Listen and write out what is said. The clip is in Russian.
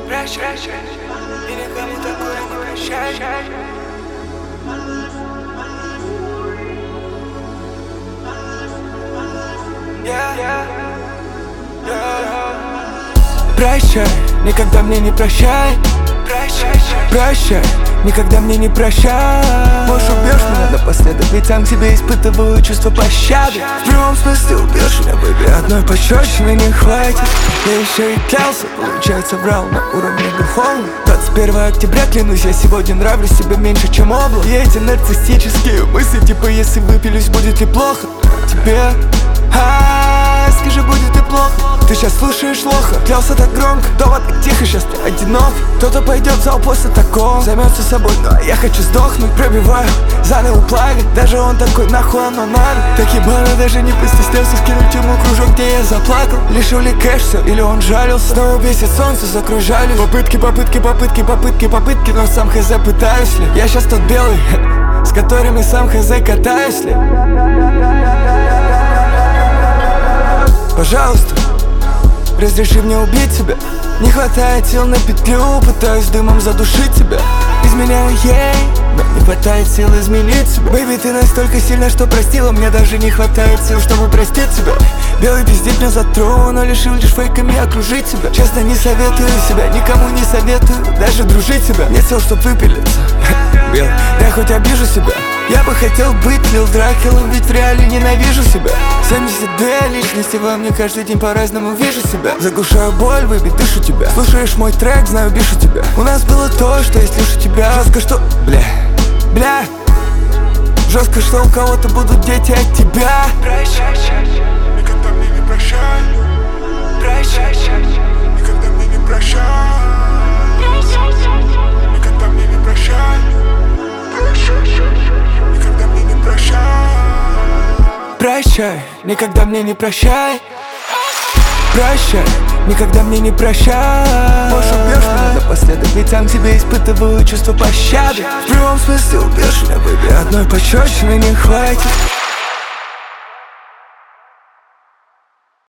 Прощай, и никому такое не прощай. Прощай, никогда мне не прощай. Прощай, никогда мне не прощай. Можешь убьешь меня напоследок, ведь сам к тебе испытываю чувство пощады. В прямом смысле убьешь меня, бэби, одной пощечины не хватит. Я еще и клялся, получается врал на уровне духовном. 21 октября, клянусь, я сегодня нравлюсь себе меньше, чем облако. И эти нарциссические мысли, типа, если выпилюсь, будет ли плохо тебе? Скажи, будет ли плохо? Ты сейчас слушаешь лоха, клялся так громко, дома так тихо, сейчас ты одинок. Кто-то пойдет в зал после такого, займется собой, но я хочу сдохнуть. Пробиваю заново плаги, даже он такой, нахуй оно надо. Так ебано, даже не постеснялся скинуть ему кружок, где я заплакал. Лишил ли кэш все, или он жалился? Снова бесит солнце, закружали попытки, но сам хз пытаюсь ли? Я сейчас тот белый, с которыми сам хз катаюсь ли? Пожалуйста, разреши мне убить тебя. Не хватает сил на петлю, пытаюсь дымом задушить тебя. Изменяю ей, но не хватает сил изменить себя. Бэйби, ты настолько сильна, что простила. Мне даже не хватает сил, чтобы простить тебя. Белый пиздит мне за трон, но лишил лишь фейками окружить себя. Честно, не советую себя, никому не советую даже дружить себя. Нет сил, чтоб выпилиться. Белый, я хоть обижу себя. Я бы хотел быть Лил Дракулой, ведь в реале ненавижу себя. 72 личности во мне, каждый день по-разному вижу себя. Заглушаю боль, бэйби, дышу тебя. Слушаешь мой трек, знаю, бишу тебя. У нас было то, что есть лишь у тебя. Жестко, что... Бля жестко, что у кого-то будут дети от тебя. Прощай, никогда мне не прощай. Прощай, никогда мне не прощай. Никогда мне не прощай. Никогда мне не прощай. Прощай, никогда мне не прощай. Прощай, никогда мне не прощай. Можешь убьешь меня напоследок, ведь сам к тебе испытываю чувство пощады. В прямом смысле убьешь меня, бэби, одной пощечины не хватит.